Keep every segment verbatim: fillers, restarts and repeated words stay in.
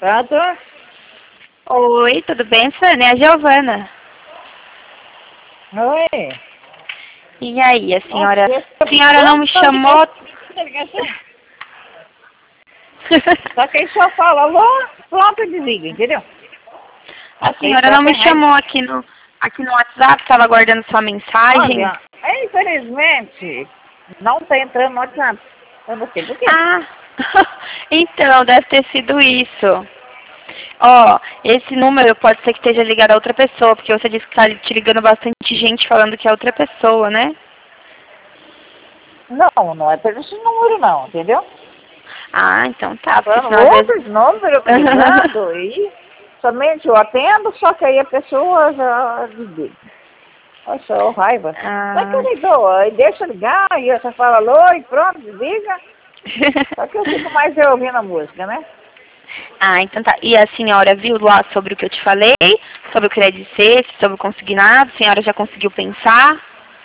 Pronto? Oi, tudo bem, Sônia? É a Giovana. Oi. E aí, a senhora... Nossa, A senhora não me chamou... Só que aí só fala, alô, pronto, desliga, entendeu? A senhora não me chamou aqui no, aqui no WhatsApp, estava aguardando sua mensagem. Olha, infelizmente, não tá entrando no WhatsApp. Eu não sei por quê. Ah, então, deve ter sido isso. Ó, esse número pode ser que esteja ligado a outra pessoa, porque você disse que está te ligando bastante gente falando que é outra pessoa, né? Não, não é pelo esse número não, entendeu? Ah, então tá, porque Falando senão às outros vezes... números ligando e somente eu atendo, só que aí a pessoa já desliga. Nossa, ô raiva. Só que Ah... eu ligou, aí deixa eu ligar, e você fala alô e pronto, desliga. Só que eu fico mais eu ouvindo a música, né? Ah, então tá. E a senhora viu lá sobre o que eu te falei? Sobre o Credit Safe, sobre o consignado? A senhora já conseguiu pensar?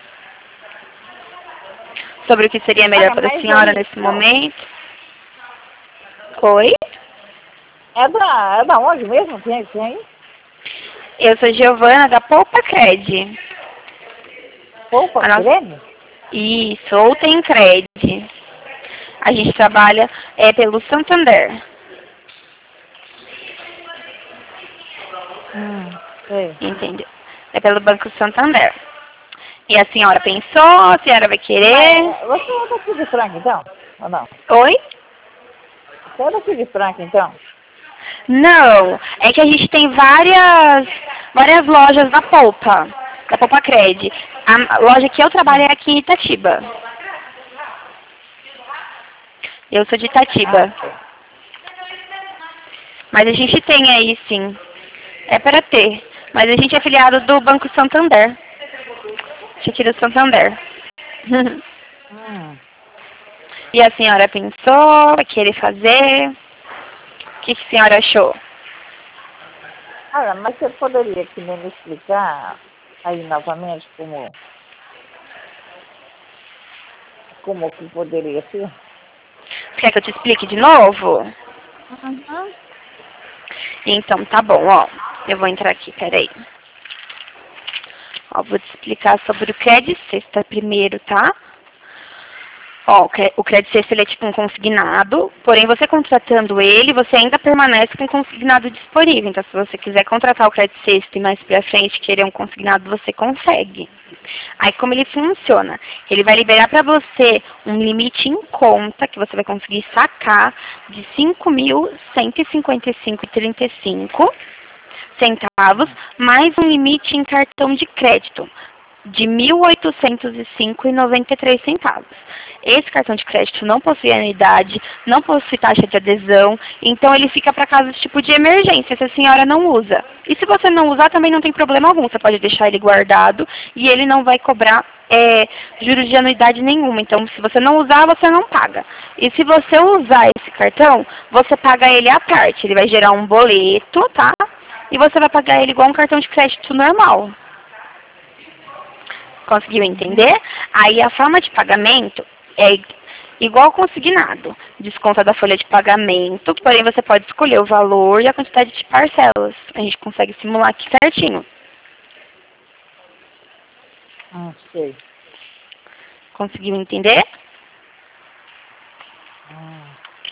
Sobre o que seria melhor Olha, para a mas senhora aí, nesse momento? Oi? é da, é da onde mesmo tem isso aí? Eu sou Giovana da Poupa Cred. Poupa A nossa... creme? Isso, ou tem Cred. A gente trabalha é, pelo Santander. Hum, sei. Entendeu? É pelo Banco Santander. E a senhora pensou? A senhora vai querer? Mas você é daqui de Franca, então? Ou não? Oi? Você é daqui de Franca, então? Não, é que a gente tem várias, várias lojas da Poupa, da Poupa Cred. A loja que eu trabalho é aqui em Itatiba. Eu sou de Ah, Itatiba. sei. Mas a gente tem aí, sim. É para ter. Mas a gente é filiado do Banco Santander. A gente é do Santander. Hum. E a senhora pensou, vai querer fazer? O que, que a senhora achou? Olha, mas você poderia aqui me explicar aí novamente como, como que poderia ser? Quer que eu te explique de novo? Uhum. Então, tá bom, ó. Eu vou entrar aqui, peraí. Ó, vou te explicar sobre o Credit Sexta primeiro, tá? Ó, o cre- o Credit Sexta ele é tipo um consignado, porém você contratando ele, você ainda permanece com o consignado disponível. Então, se você quiser contratar o Credit Sexta e mais pra frente querer um consignado, você consegue. Aí, como ele funciona? Ele vai liberar para você um limite em conta, que você vai conseguir sacar, de cinco mil cento e cinquenta e cinco reais e trinta e cinco centavos, mais um limite em cartão de crédito de mil oitocentos e cinco reais e noventa e três centavos. Esse cartão de crédito não possui anuidade, não possui taxa de adesão, então ele fica para casos tipo de emergência, se a senhora não usa. E se você não usar, também não tem problema algum, você pode deixar ele guardado e ele não vai cobrar é, juros de anuidade nenhuma. Então, se você não usar, você não paga. E se você usar esse cartão, você paga ele à parte, ele vai gerar um boleto, tá? E você vai pagar ele igual um cartão de crédito normal. Conseguiu Uhum. entender? Aí a forma de pagamento é igual consignado. Desconta da folha de pagamento, porém você pode escolher o valor e a quantidade de parcelas. A gente consegue simular aqui certinho. Ah, sei. Conseguiu entender? Hum.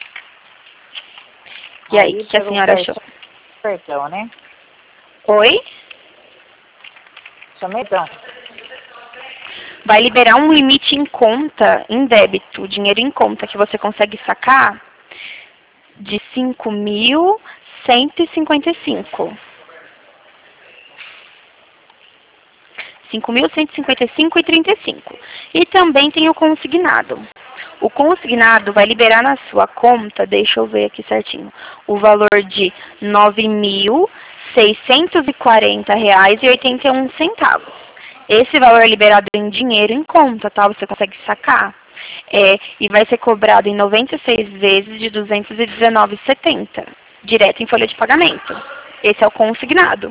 E aí, o Aí que a pelo senhora achou? cartão, né? Oi? Somente então. Vai liberar um limite em conta, em débito, dinheiro em conta, que você consegue sacar de cinco mil cento e cinquenta e cinco. cinco mil cento e cinquenta e cinco reais e trinta e cinco centavos. E também tem o consignado. O consignado vai liberar na sua conta, deixa eu ver aqui certinho, o valor de nove mil seiscentos e quarenta reais e oitenta e um centavos. Esse valor é liberado em dinheiro em conta, tá? Você consegue sacar. É, e vai ser cobrado em noventa e seis vezes de duzentos e dezenove reais e setenta centavos, direto em folha de pagamento. Esse é o consignado.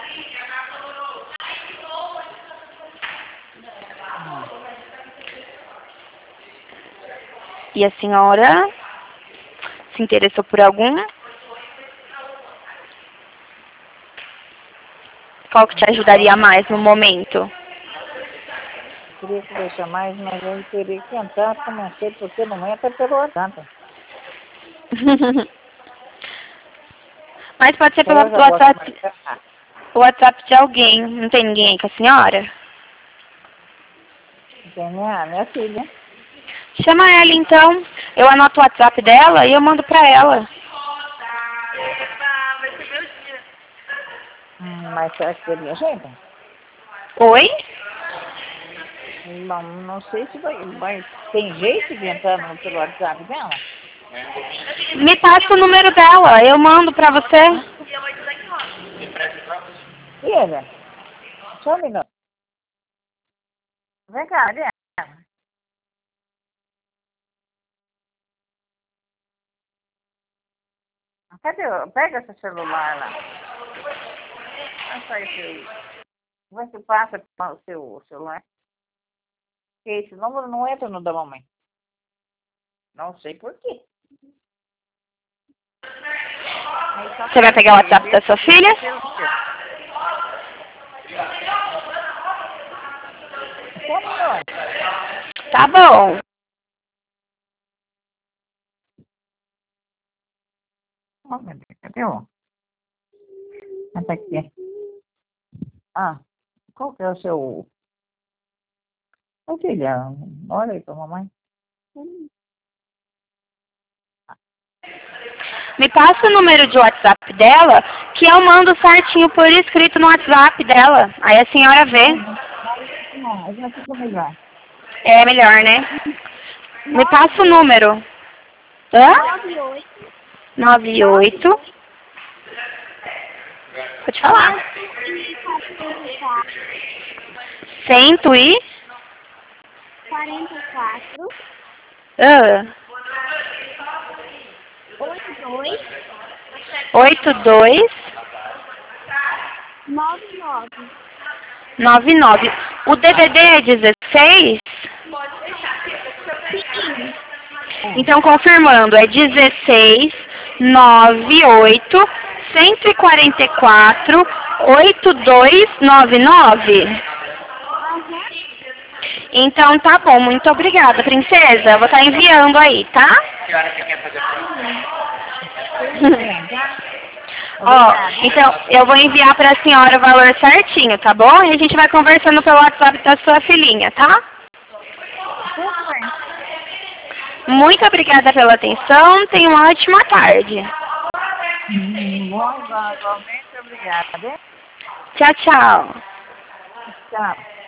Hum. E a senhora se interessou por algum? Qual que te ajudaria mais no momento? Queria conversar mais, mas eu teria que entrar, porque não sei porque não entra pelo WhatsApp. Mas pode ser pelo Eu já gosto WhatsApp, mais. Ah, WhatsApp de alguém. Não tem ninguém aí com a senhora? tem minha, minha filha. Chama ela então. Eu anoto o WhatsApp dela e eu mando pra ela. Hum, mas será que teria jeito? Oi? Não, não sei se vai, vai. Tem jeito de entrar no, pelo WhatsApp dela? Me passa o número dela, eu mando pra você. Filha, só um minuto. Vem cá, Adriana. Cadê? o- Pega esse celular lá. Passa aí seu. Como é que passa o seu celular? Que esse número não entra no da mamãe. Não sei por quê. Aí só Você vai pegar o WhatsApp da sua filha? Só um minuto. Tá bom. Oh, meu Deus, cadê o? Até aqui. Ah, qual que é o seu... Ô, filha, olha aí pra mamãe. Me passa o número de WhatsApp dela, que eu mando certinho por escrito no WhatsApp dela. Aí a senhora vê. Não, eu já fico melhor. É melhor, né? Me passa o número. Hã? Nove oito. Pode falar. Cento e... quarenta e quatro, Ah. oitenta e dois, Oito dois noventa e nove. nove nove. O D V D é dezesseis? Sim. Então, confirmando, é dezesseis, nove oito, cento e quarenta e quatro, oito dois nove nove. Aham. Então, tá bom. Muito obrigada, princesa. Eu vou estar enviando aí, tá? Ó, então, eu vou enviar para a senhora o valor certinho, tá bom? E a gente vai conversando pelo WhatsApp da sua filhinha, tá? Tudo bem. Muito obrigada pela atenção. Tenha uma ótima tarde. Hum, Bom, igualmente, obrigada. Tchau, tchau. Tchau.